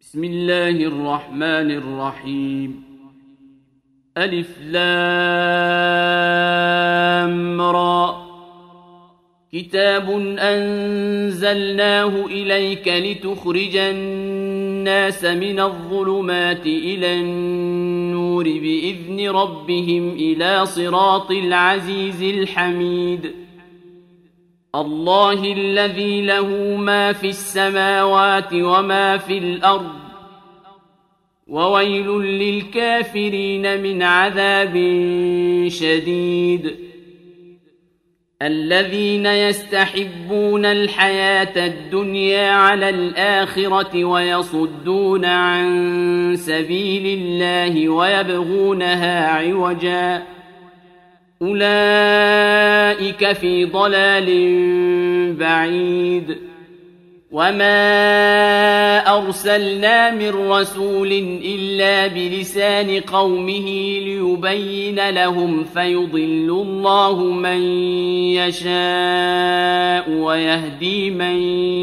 بسم الله الرحمن الرحيم. ألف لام را. كتاب أنزلناه إليك لتخرج الناس من الظلمات إلى النور بإذن ربهم إلى صراط العزيز الحميد. الله الذي له ما في السماوات وما في الأرض، وويل للكافرين من عذاب شديد. الذين يستحبون الحياة الدنيا على الآخرة ويصدون عن سبيل الله ويبغونها عوجا، أولئك في ضلال بعيد. وما أرسلنا من رسول إلا بلسان قومه ليبين لهم، فيضل الله من يشاء ويهدي من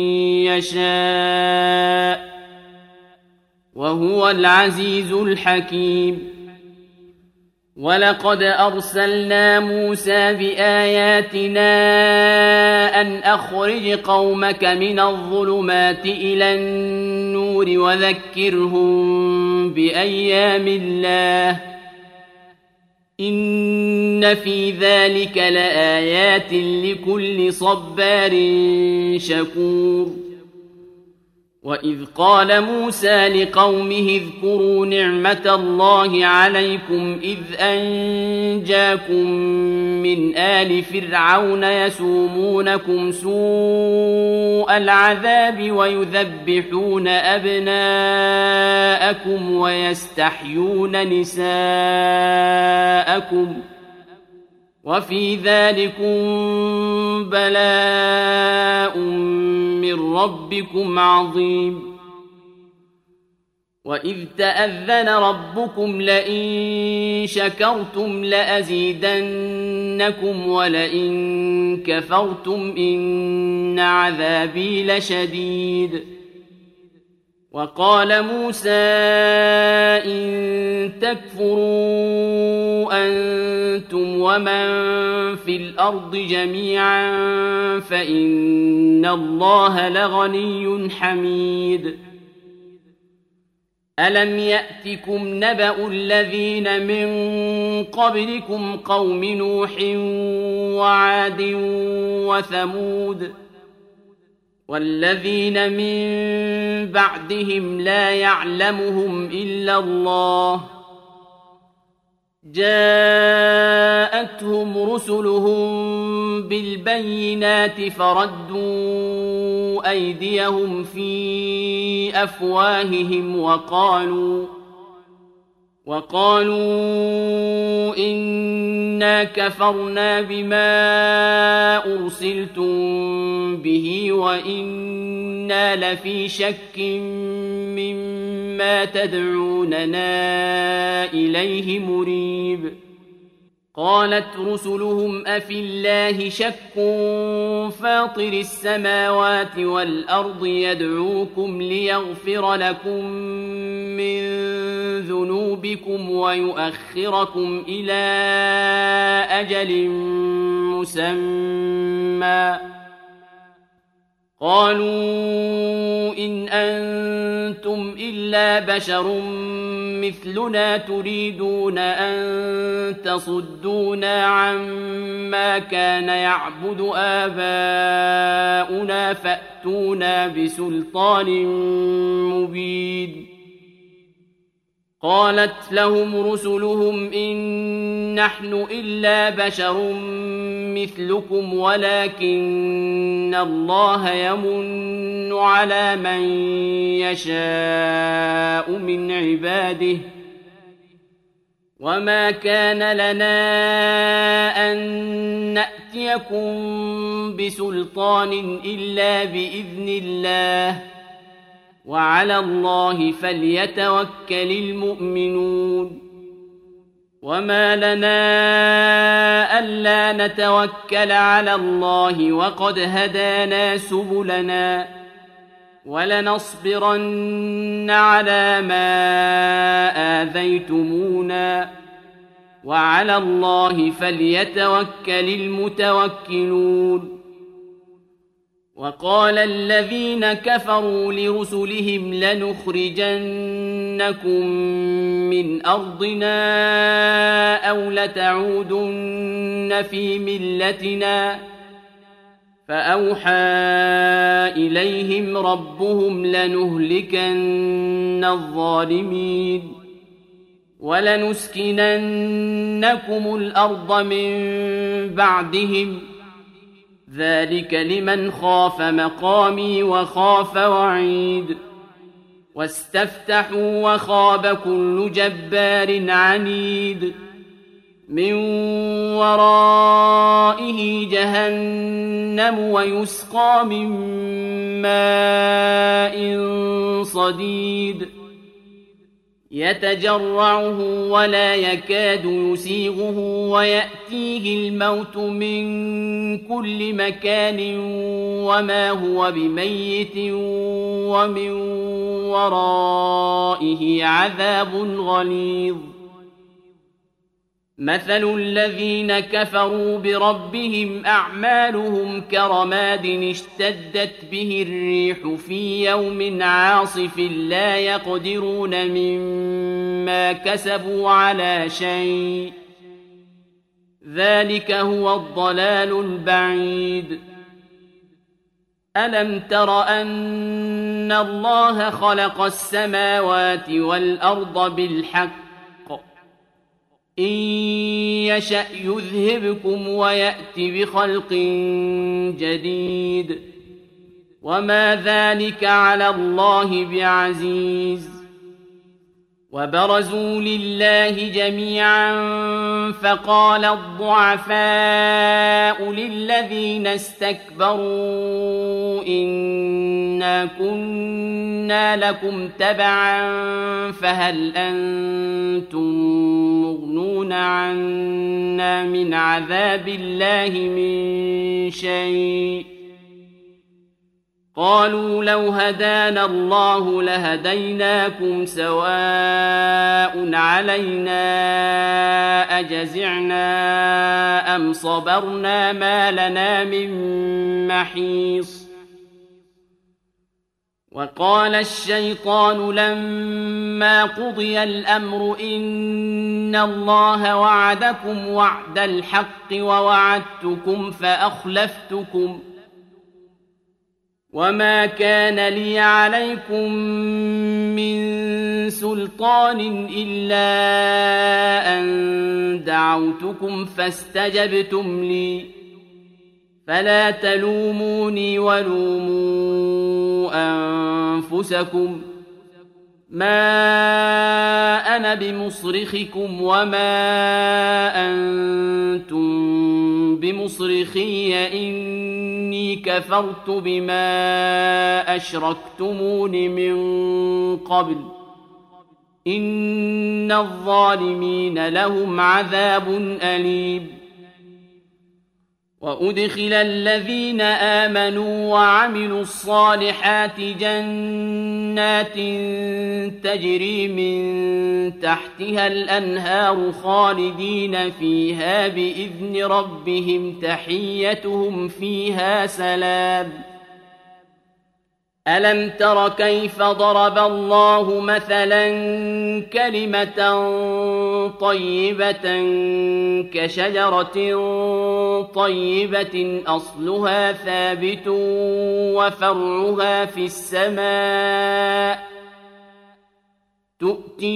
يشاء، وهو العزيز الحكيم. ولقد أرسلنا موسى بآياتنا أن أخرج قومك من الظلمات إلى النور وذكرهم بأيام الله، إن في ذلك لآيات لكل صبار شكور. وإذ قال موسى لقومه اذكروا نعمة الله عليكم إذ أنجاكم من آل فرعون يسومونكم سوء العذاب ويذبحون أبناءكم ويستحيون نساءكم، وفي ذلكم بلاء من ربكم عظيم. وإذ تأذن ربكم لئن شكرتم لأزيدنكم ولئن كفرتم إن عذابي لشديد. وقال موسى إن تكفروا أنتم ومن في الأرض جميعا فإن الله لغني حميد. ألم يأتكم نبأ الذين من قبلكم قوم نوح وعاد وثمود والذين من بعدهم لا يعلمهم إلا الله، جاءتهم رسلهم بالبينات فردوا أيديهم في أفواههم وقالوا إنا كفرنا بما أرسلتم به وإنا لفي شك مما تدعوننا إليه مريب. قالت رسلهم أفي الله شك فاطر السماوات والأرض يدعوكم ليغفر لكم من ذنوبكم ويؤخركم إلى أجل مسمى. قالوا إن أنتم إلا بشر مثلنا تريدون أن تصدونا عما كان يعبد آباؤنا فأتونا بسلطان مبين. قالت لهم رسلهم إن نحن إلا بشر مثلكم ولكن الله يمن على من يشاء من عباده، وما كان لنا أن نأتيكم بسلطان إلا بإذن الله، وعلى الله فليتوكل المؤمنون. وما لنا ألا نتوكل على الله وقد هدانا سبلنا ولنصبرن على ما آذيتمونا وعلى الله فليتوكل المتوكلون. وقال الذين كفروا لرسلهم لنخرجنكم من أرضنا أو لتعودن في ملتنا فأوحى إليهم ربهم لنهلكن الظالمين ولنسكننكم الأرض من بعدهم ذلك لمن خاف مقامي وخاف وعيد. واستفتحوا وخاب كل جبار عنيد من ورائه جهنم ويسقى من ماء صديد يتجرعه ولا يكاد يسيغه ويأتيه الموت من كل مكان وما هو بميت ومن ورائه عذاب غليظ. مثل الذين كفروا بربهم أعمالهم كرماد اشتدت به الريح في يوم عاصف لا يقدرون مما كسبوا على شيء ذلك هو الضلال البعيد. ألم تر أن الله خلق السماوات والأرض بالحق إن يشأ يذهبكم ويأت بخلق جديد وما ذلك على الله بعزيز. وبرزوا لله جميعا فقال الضعفاء للذين استكبروا إنا كنا لكم تبعا فهل أنتم مغنون عنا من عذاب الله من شيء قالوا لو هدانا الله لهديناكم سواء علينا أجزعنا أم صبرنا ما لنا من محيص. وقال الشيطان لما قضي الأمر إن الله وعدكم وعد الحق ووعدتكم فأخلفتكم وما كان لي عليكم من سلطان إلا أن دعوتكم فاستجبتم لي فلا تلوموني ولوموا أنفسكم ما أنا بمصرخكم وما أنتم بمصرخي إني كفرت بما أشركتمون من قبل إن الظالمين لهم عذاب أليم. وأدخل الذين آمنوا وعملوا الصالحات جنات تجري من تحتها الأنهار خالدين فيها بإذن ربهم تحيتهم فيها سلام. ألم تر كيف ضرب الله مثلا كلمة طيبة كشجرة طيبة أصلها ثابت وفرعها في السماء تؤتي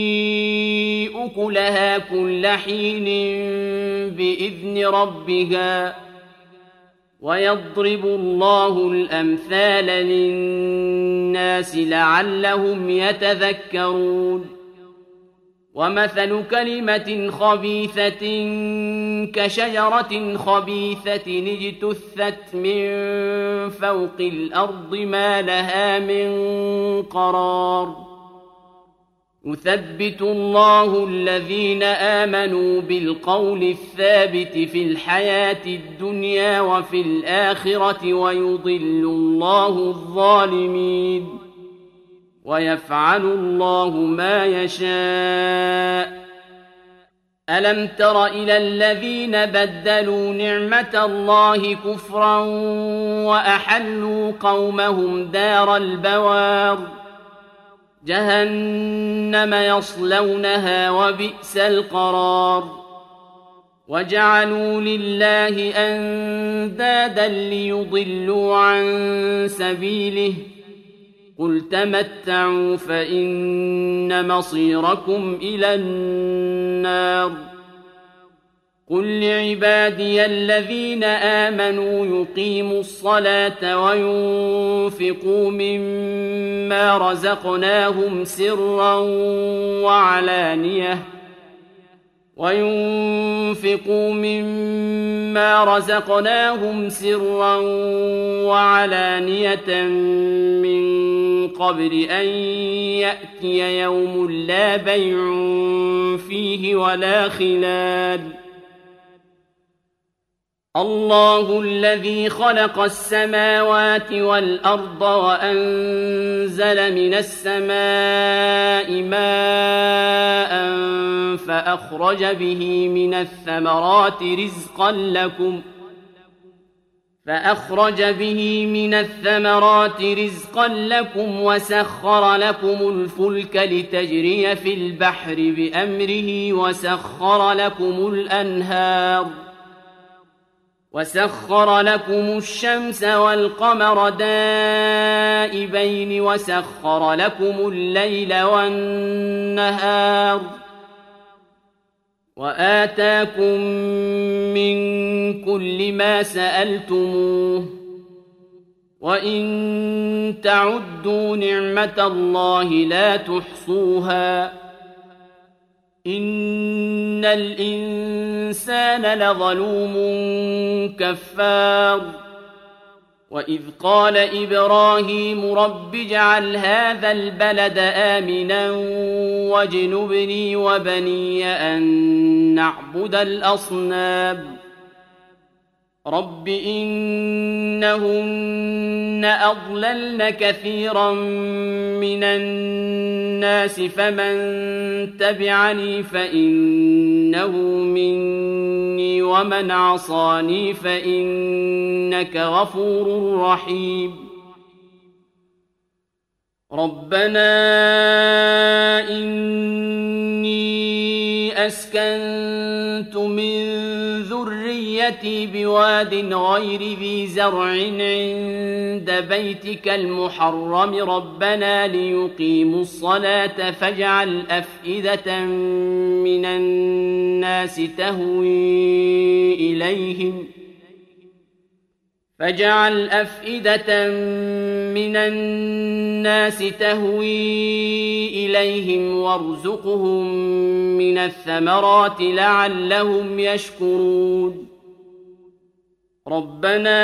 أكلها كل حين بإذن ربها ويضرب الله الأمثال للناس لعلهم يتذكرون. ومثل كلمة خبيثة كشجرة خبيثة اجتثت من فوق الأرض ما لها من قرار يثبت الله الذين آمنوا بالقول الثابت في الحياة الدنيا وفي الآخرة ويضل الله الظالمين ويفعل الله ما يشاء. ألم تر إلى الذين بدلوا نعمة الله كفرا وأحلوا قومهم دار البوار جهنم يصلونها وبئس القرار وجعلوا لله أندادا ليضلوا عن سبيله قل تمتعوا فإن مصيركم إلى النار قل لعبادي الذين آمنوا يقيموا الصلاة وينفقوا مما رزقناهم سرا وعلانية من قبل أن يأتي يوم لا بيع فيه ولا خلال الله الذي خلق السماوات والأرض وأنزل من السماء ماء فأخرج به من الثمرات رزقا لكم وسخر لكم الفلك لتجري في البحر بأمره وسخر لكم الشمس والقمر دائبين وسخر لكم الليل والنهار وآتاكم من كل ما سألتموه وإن تعدوا نعمة الله لا تحصوها إن الإنسان لظلوم كفار وإذ قال إبراهيم رب اجعل هذا البلد آمنا واجنبني وبني أن نعبد الأصنام رب إنهن أضللن كثيرا من الناس فمن تبعني فإنه مني ومن عصاني فإنك غفور رحيم ربنا إني أسكنت من ذريتي بواد غير ذي زرع عند بيتك المحرم ربنا ليقيموا الصلاة فاجعل أفئدة من الناس تهوي إليهم وارزقهم من الثمرات لعلهم يشكرون ربنا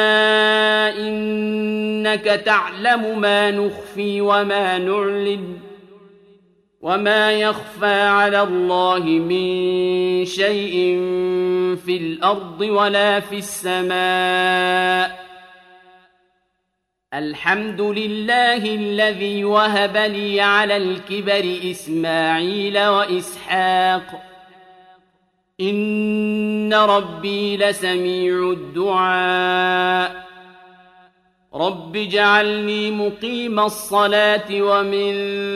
إنك تعلم ما نخفي وما نعلن وما يخفى على الله من شيء في الأرض ولا في السماء الحمد لله الذي وهب لي على الكبر إسماعيل وإسحاق إن ربي لسميع الدعاء رب اجعلني مقيم الصلاة ومن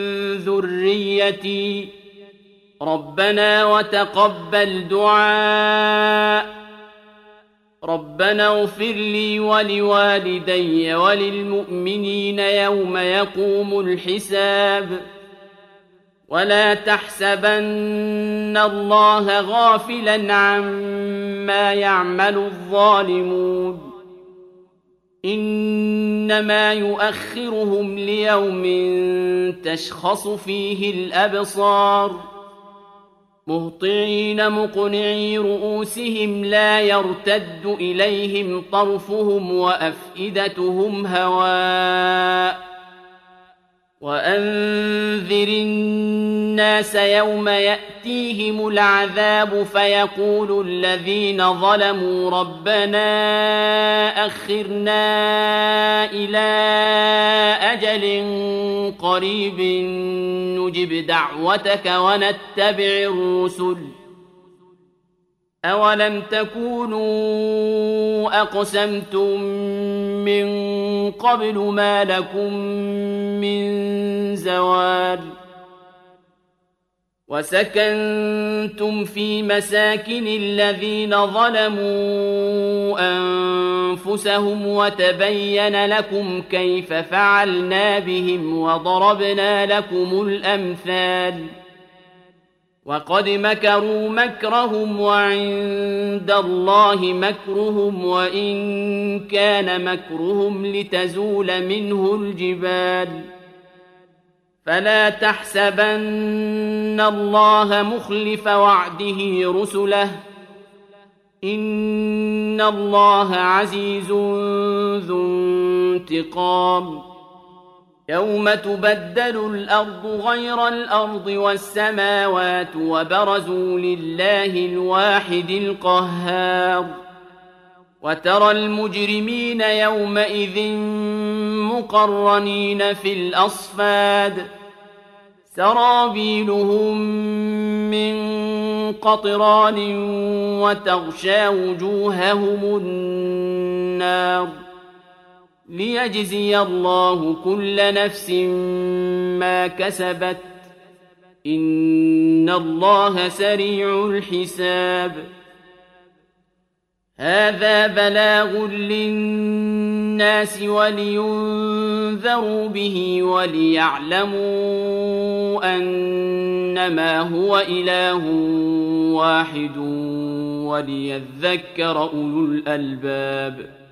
ذريتي ربنا وتقبل دعاء ربنا اغفر لي ولوالدي وللمؤمنين يوم يقوم الحساب ولا تحسبن الله غافلا عما يعمل الظالمون إنما يؤخرهم ليوم تشخص فيه الأبصار مهطعين مقنعي رؤوسهم لا يرتد إليهم طرفهم وأفئدتهم هواء وأنذر الناس يوم يأتيهم العذاب فيقول الذين ظلموا ربنا أخرنا إلى أجل قريب نجب دعوتك ونتبع الرسل أولم تكونوا أقسمتم من قبل ما لكم من زوال وسكنتم في مساكن الذين ظلموا أنفسهم وتبين لكم كيف فعلنا بهم وضربنا لكم الأمثال وقد مكروا مكرهم وعند الله مكرهم وإن كان مكرهم لتزول منه الجبال فلا تحسبن الله مخلف وعده رسله إن الله عزيز ذو انتقام يوم تبدل الأرض غير الأرض والسماوات وبرزوا لله الواحد القهار وترى المجرمين يومئذ مقرنين في الأصفاد سرابيلهم من قطران وتغشى وجوههم النار ليجزي الله كل نفس ما كسبت إن الله سريع الحساب هذا بلاغ للناس ولينذروا به وليعلموا أنما هو إله واحد وليذكر أولو الألباب